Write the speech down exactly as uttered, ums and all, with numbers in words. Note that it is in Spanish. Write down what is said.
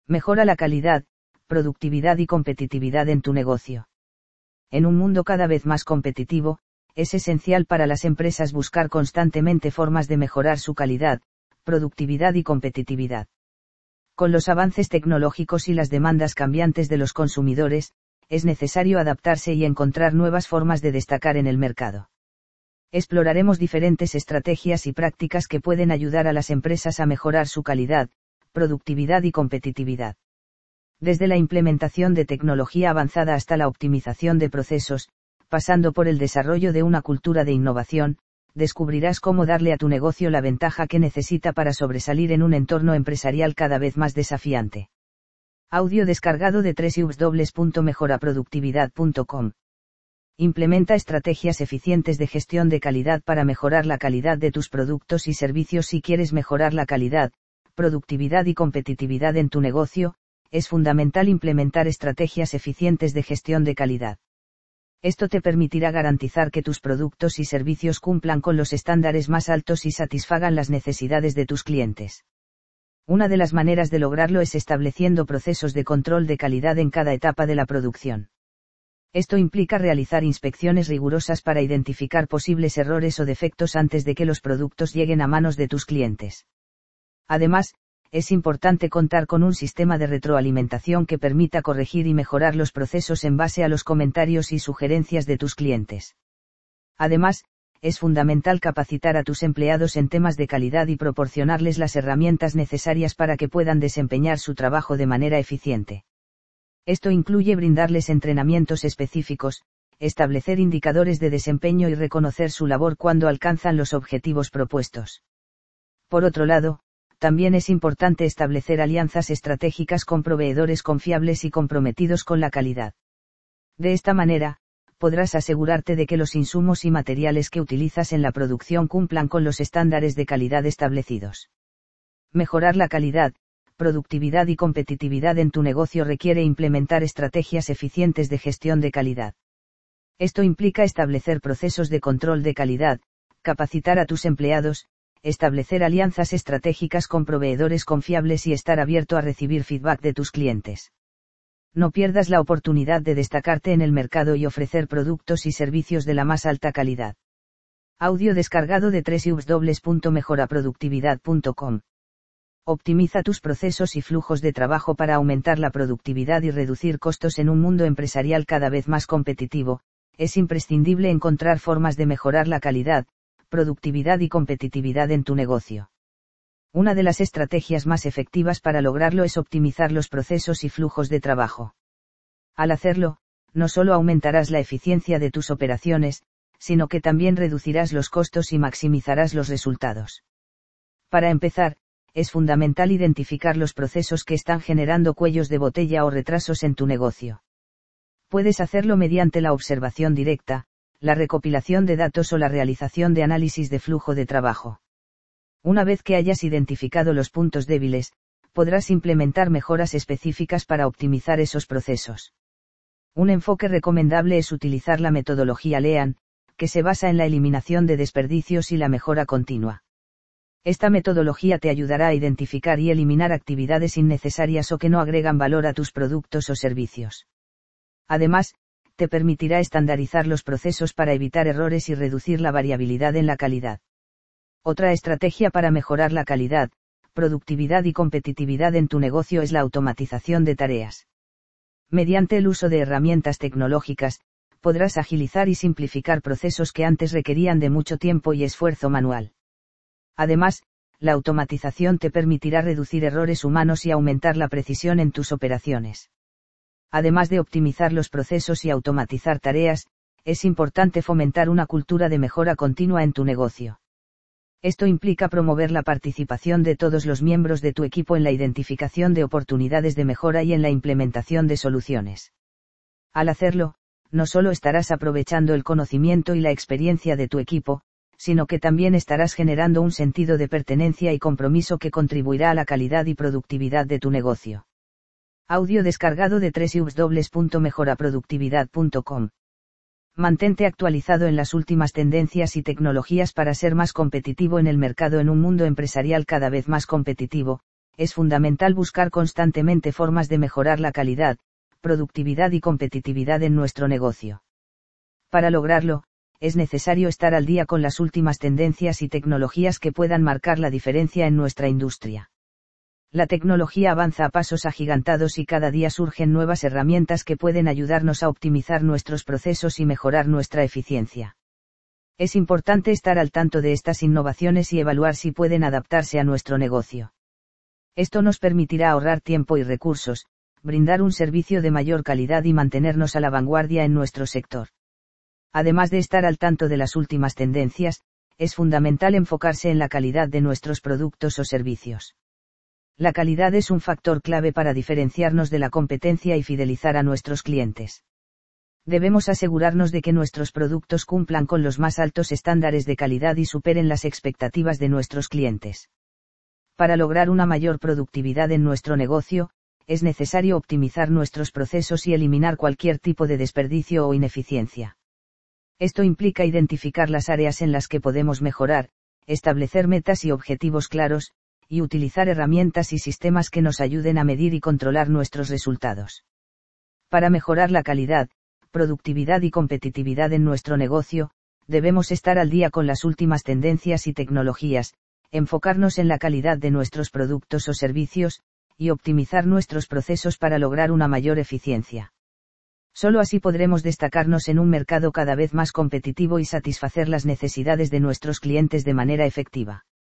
Mejora la calidad, productividad y competitividad en tu negocio. En un mundo cada vez más competitivo, es esencial para las empresas buscar constantemente formas de mejorar su calidad, productividad y competitividad. Con los avances tecnológicos y las demandas cambiantes de los consumidores, es necesario adaptarse y encontrar nuevas formas de destacar en el mercado. Exploraremos diferentes estrategias y prácticas que pueden ayudar a las empresas a mejorar su calidad, productividad y competitividad. Desde la implementación de tecnología avanzada hasta la optimización de procesos, pasando por el desarrollo de una cultura de innovación, descubrirás cómo darle a tu negocio la ventaja que necesita para sobresalir en un entorno empresarial cada vez más desafiante. Audio descargado de doble u doble u doble u punto mejora productividad punto com. Implementa estrategias eficientes de gestión de calidad para mejorar la calidad de tus productos y servicios. Si quieres mejorar la calidad, productividad y competitividad en tu negocio, es fundamental implementar estrategias eficientes de gestión de calidad. Esto te permitirá garantizar que tus productos y servicios cumplan con los estándares más altos y satisfagan las necesidades de tus clientes. Una de las maneras de lograrlo es estableciendo procesos de control de calidad en cada etapa de la producción. Esto implica realizar inspecciones rigurosas para identificar posibles errores o defectos antes de que los productos lleguen a manos de tus clientes. Además, es importante contar con un sistema de retroalimentación que permita corregir y mejorar los procesos en base a los comentarios y sugerencias de tus clientes. Además, es fundamental capacitar a tus empleados en temas de calidad y proporcionarles las herramientas necesarias para que puedan desempeñar su trabajo de manera eficiente. Esto incluye brindarles entrenamientos específicos, establecer indicadores de desempeño y reconocer su labor cuando alcanzan los objetivos propuestos. Por otro lado, también es importante establecer alianzas estratégicas con proveedores confiables y comprometidos con la calidad. De esta manera, podrás asegurarte de que los insumos y materiales que utilizas en la producción cumplan con los estándares de calidad establecidos. Mejorar la calidad, productividad y competitividad en tu negocio requiere implementar estrategias eficientes de gestión de calidad. Esto implica establecer procesos de control de calidad, capacitar a tus empleados, establecer alianzas estratégicas con proveedores confiables y estar abierto a recibir feedback de tus clientes. No pierdas la oportunidad de destacarte en el mercado y ofrecer productos y servicios de la más alta calidad. Audio descargado de doble u doble u doble u punto mejora productividad punto com. Optimiza tus procesos y flujos de trabajo para aumentar la productividad y reducir costos en un mundo empresarial cada vez más competitivo. Es imprescindible encontrar formas de mejorar la calidad, productividad y competitividad en tu negocio. Una de las estrategias más efectivas para lograrlo es optimizar los procesos y flujos de trabajo. Al hacerlo, no solo aumentarás la eficiencia de tus operaciones, sino que también reducirás los costos y maximizarás los resultados. Para empezar, es fundamental identificar los procesos que están generando cuellos de botella o retrasos en tu negocio. Puedes hacerlo mediante la observación directa, la recopilación de datos o la realización de análisis de flujo de trabajo. Una vez que hayas identificado los puntos débiles, podrás implementar mejoras específicas para optimizar esos procesos. Un enfoque recomendable es utilizar la metodología LEAN, que se basa en la eliminación de desperdicios y la mejora continua. Esta metodología te ayudará a identificar y eliminar actividades innecesarias o que no agregan valor a tus productos o servicios. Además, te permitirá estandarizar los procesos para evitar errores y reducir la variabilidad en la calidad. Otra estrategia para mejorar la calidad, productividad y competitividad en tu negocio es la automatización de tareas. Mediante el uso de herramientas tecnológicas, podrás agilizar y simplificar procesos que antes requerían de mucho tiempo y esfuerzo manual. Además, la automatización te permitirá reducir errores humanos y aumentar la precisión en tus operaciones. Además de optimizar los procesos y automatizar tareas, es importante fomentar una cultura de mejora continua en tu negocio. Esto implica promover la participación de todos los miembros de tu equipo en la identificación de oportunidades de mejora y en la implementación de soluciones. Al hacerlo, no solo estarás aprovechando el conocimiento y la experiencia de tu equipo, sino que también estarás generando un sentido de pertenencia y compromiso que contribuirá a la calidad y productividad de tu negocio. Audio descargado de doble u doble u doble u punto mejora productividad punto com. Mantente actualizado en las últimas tendencias y tecnologías para ser más competitivo en el mercado. En un mundo empresarial cada vez más competitivo, es fundamental buscar constantemente formas de mejorar la calidad, productividad y competitividad en nuestro negocio. Para lograrlo, es necesario estar al día con las últimas tendencias y tecnologías que puedan marcar la diferencia en nuestra industria. La tecnología avanza a pasos agigantados y cada día surgen nuevas herramientas que pueden ayudarnos a optimizar nuestros procesos y mejorar nuestra eficiencia. Es importante estar al tanto de estas innovaciones y evaluar si pueden adaptarse a nuestro negocio. Esto nos permitirá ahorrar tiempo y recursos, brindar un servicio de mayor calidad y mantenernos a la vanguardia en nuestro sector. Además de estar al tanto de las últimas tendencias, es fundamental enfocarse en la calidad de nuestros productos o servicios. La calidad es un factor clave para diferenciarnos de la competencia y fidelizar a nuestros clientes. Debemos asegurarnos de que nuestros productos cumplan con los más altos estándares de calidad y superen las expectativas de nuestros clientes. Para lograr una mayor productividad en nuestro negocio, es necesario optimizar nuestros procesos y eliminar cualquier tipo de desperdicio o ineficiencia. Esto implica identificar las áreas en las que podemos mejorar, establecer metas y objetivos claros, y utilizar herramientas y sistemas que nos ayuden a medir y controlar nuestros resultados. Para mejorar la calidad, productividad y competitividad en nuestro negocio, debemos estar al día con las últimas tendencias y tecnologías, enfocarnos en la calidad de nuestros productos o servicios, y optimizar nuestros procesos para lograr una mayor eficiencia. Solo así podremos destacarnos en un mercado cada vez más competitivo y satisfacer las necesidades de nuestros clientes de manera efectiva.